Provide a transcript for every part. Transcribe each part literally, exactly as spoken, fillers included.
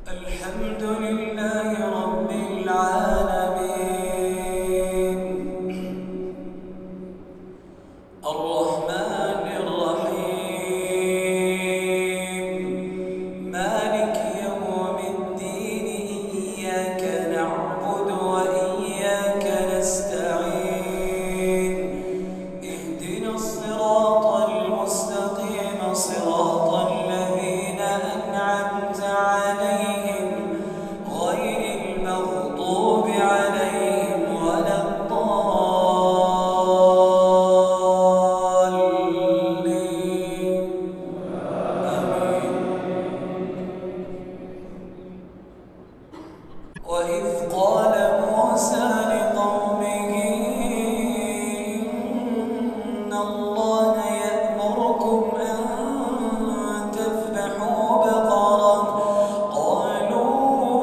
الحمد لله رب العالمين الرحمن الرحيم مالك يوم الدين إياك نعبد وإياك نستعين اهدنا الصراط المستقيم صراط الذين أنعمت عليهم غير المغضوب عليهم ولا الضالين آمين. وإذ قال موسى لقومه إن الله يأمركم أن تذبحوا بقرة قالوا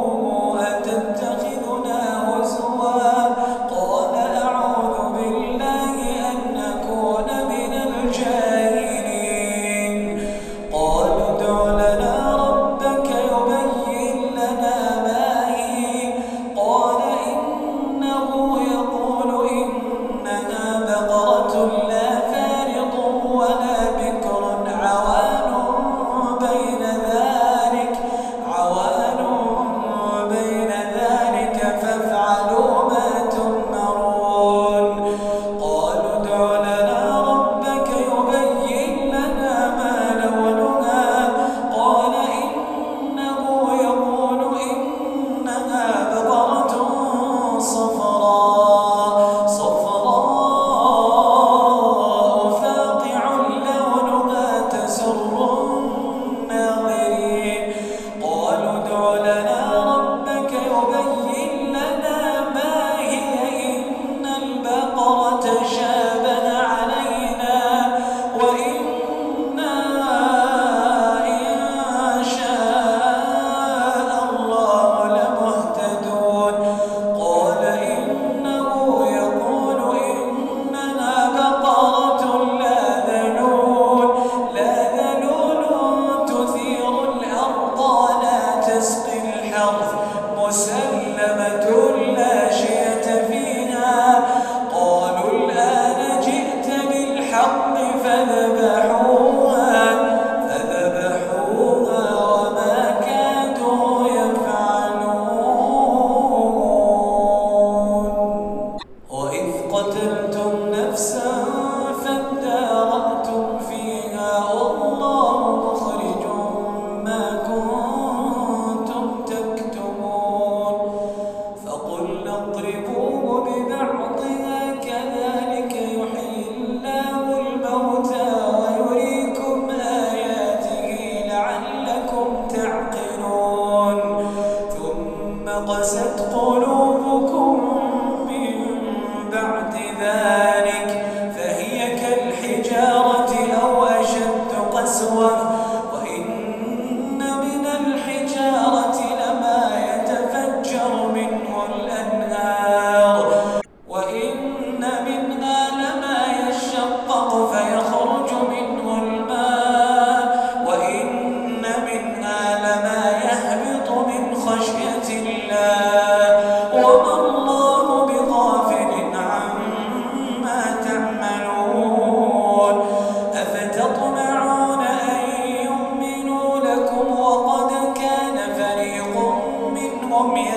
أتتخذنا هزوا قال أعوذ بالله أن أكون من الجاهلين قالوا ادع لنا ربك يبين لنا ما هي قال إنه يقول إنها بقرة لا فارض ولا بكر عوان بين ذلك عوان بين ذلك فافعلوا ما تؤمرون قالوا ادع لنا ربك يبين لنا ما لونها قال إنه يقول إنها بقرة صفراء صفراء فاقع لونها تسر الناظرين قالوا ادع لنا ربك يبين لنا ما هي إن البقرة شابه علينا وإنا إن شاء الله لمهتدون قال إنه يقول إنها بقرة لا ذلول لا ذلول تثير الأرض ولا تسقي الحرث مسلمة لا شية فيها قالوا الآن جئت بالحق فذبحوها فذبحوها وما كادوا يفعلون وإذ قتلتم نفسا فادارأتم فيها والله مخرج ما كنتم تكتمون فقلنا اضربوه ببعضها كذلك يحيي الله الموتى ويريكم آياته لعلكم تعقلون ثم قست قلوبكم من بعد ذلك فهي كالحجارة أو أشد قسوة وإن من الحجارة لما يتفجر منه الأنهار وإن منها لما يشقق فيخرج منه الماء وإن منها لما يهبط من خشية الله وما الله بغافل عما تعملون أفتطمعون أن يؤمنوا لكم وقد كان فريق منهم